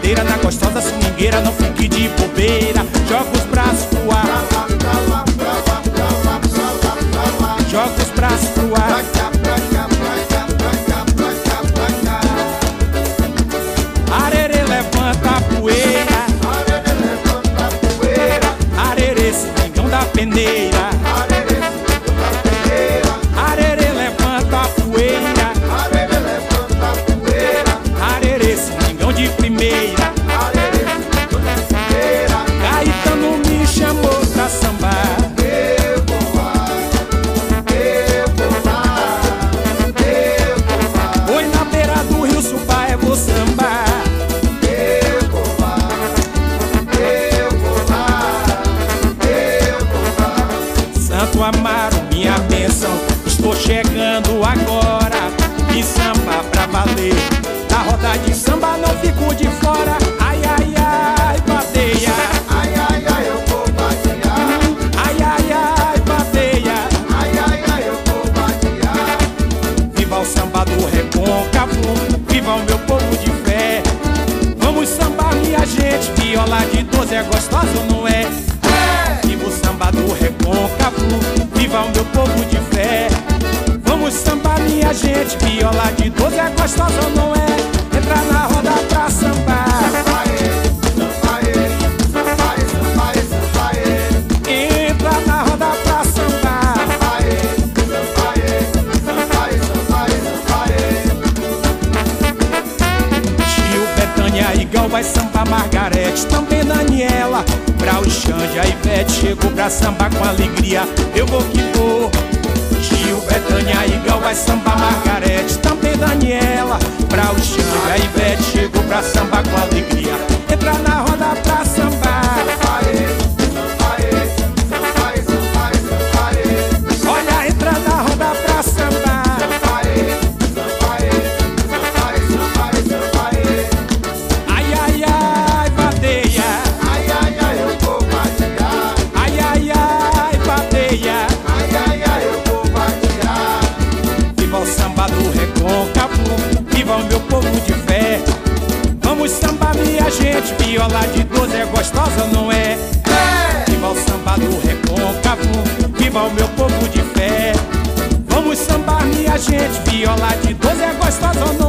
cadeira, na gostosa swingueira, não fique de bobeira. Joga os braços pro ar, joga os braços pro ar. Arerê, levanta a poeira, arerê, swingão da peneira. Arerê, levanta a poeira, arerê, swingão de primeira. Caetano me chamou pra sambar. Oi, na beira do rio Subá eu vou sambar. Santo Amaro, minha bênção, estou chegando agora. Me samba pra valer, da roda de samba não fico de fora. Ai, ai, ai, bateia. Ai, ai, ai, eu vou batear. Ai, ai, ai, bateia. Ai, ai, ai, eu vou batear. Viva o samba do Recôncavo, viva o meu povo de fé. Vamos sambar, minha gente, viola de 12 é gostosa, não é? Viva o samba do Recôncavo, viva o meu povo de fé. Vamos sambar, minha gente, viola de 12 é gostosa, não é? Entra na roda pra sambar. Entra na roda pra sambar. Gil, Betânia e Gal vai sambar, Margarete, também Daniela, Brau e Xande, a Ivete chegou pra sambar com alegria. Eu vou que vou. Gil, Betânia e Gal vai sambar, Margarete, também Daniela, Brau e Xande, a Ivete chegou pra sambar com alegria. Entra na roda pra sambar. Olha, entra na roda pra sambar. Ai, ai, ai, bateia. Ai, ai, ai, eu vou batear. Ai, ai, ai, bateia. Ai, ai, ai, eu vou batear. Viva o samba do Recôncavo, viva o meu povo de fé. Vamos sambar, minha gente, viola de 12 é gostosa, não é? Viva o samba do Recôncavo, viva o meu povo de fé. Vamos sambar, minha gente, viola de 12 é gostosa, não é?